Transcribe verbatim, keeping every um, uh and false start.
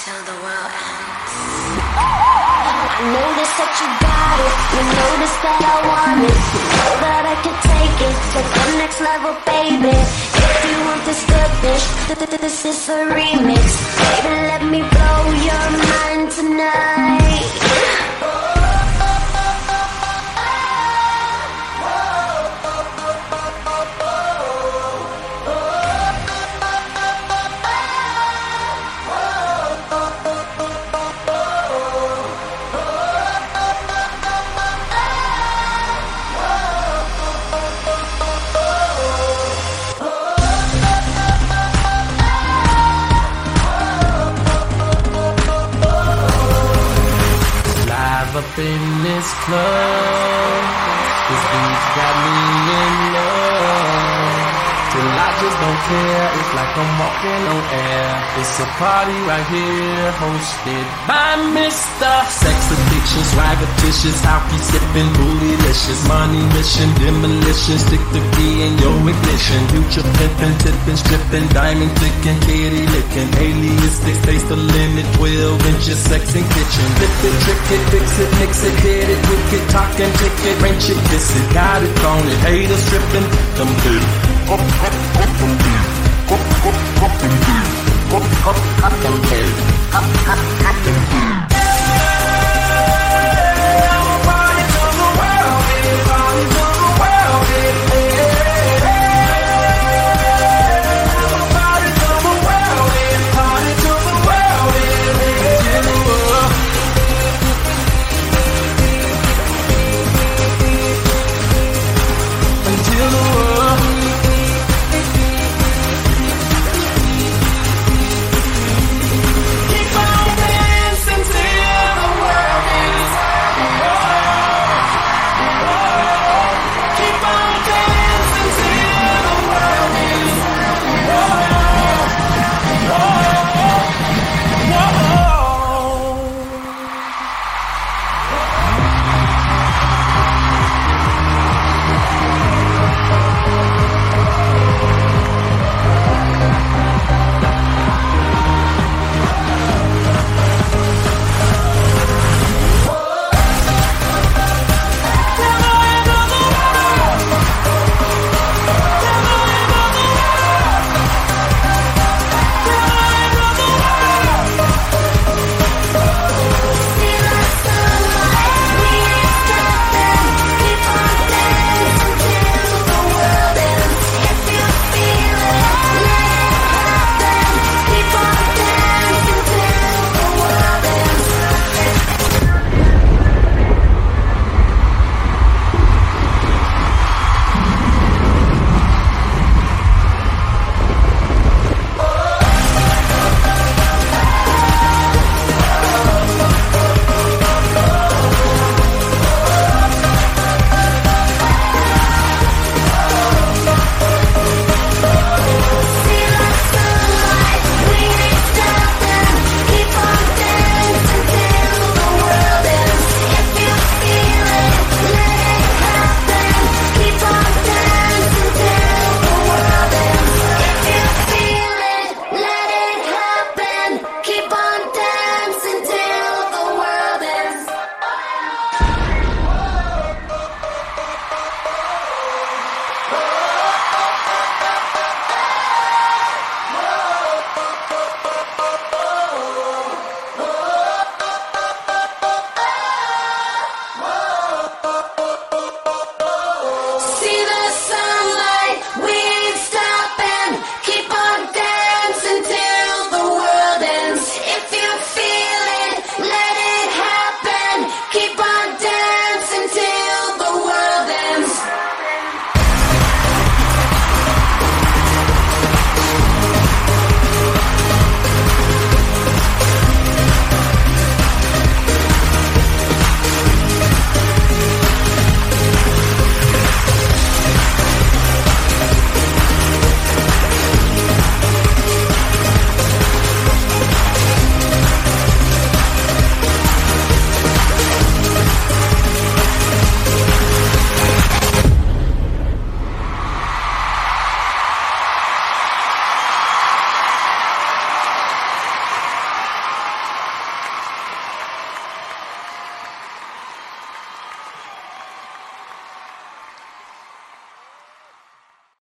till the world ends. I notice that you got it. You notice that I want it. You know that I could take it to the next level, baby. If you want this goodness, th- th- this is a remix. Baby, let me blow your mind tonight. Up in this club, this beat's got me in love. Till I just don't care, it's like I'm walking on air. It's a party right here, hosted by Mister Sex Addiction, Swaggerticious, Alky sipping, bootylicious, money mission, demolition, stick the key in your ignition. Future pimping, tipping, stripping, diamond clicking, kitty licking, alias, they face the limit, twelve inches, sex and kitchen. Flip it, trick it, fix it, mix it, hit it, wick it, talk and tick it, wrench it, kiss it, got it, on it, haters stripping, come through. Up, up, up, up, up, up, up, up, up,